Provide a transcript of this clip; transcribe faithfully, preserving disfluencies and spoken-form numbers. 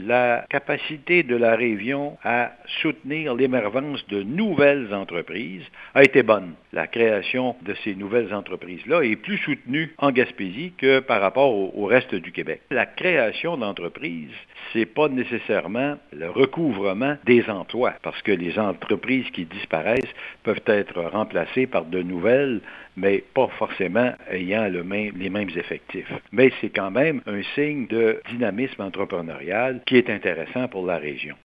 la capacité de la région à soutenir l'émergence de nouvelles entreprises a été bonne. La création de ces nouvelles entreprises-là est plus soutenue en Gaspésie que par rapport au, au reste du Québec. La création d'entreprises, c'est pas nécessairement le recouvrement des emplois, parce que les entreprises qui disparaissent peuvent être remplacées par de nouvelles, mais pas forcément ayant le même, les mêmes effectifs. Mais c'est quand même un signe de dynamisme entrepreneurial qui est intéressant pour la région.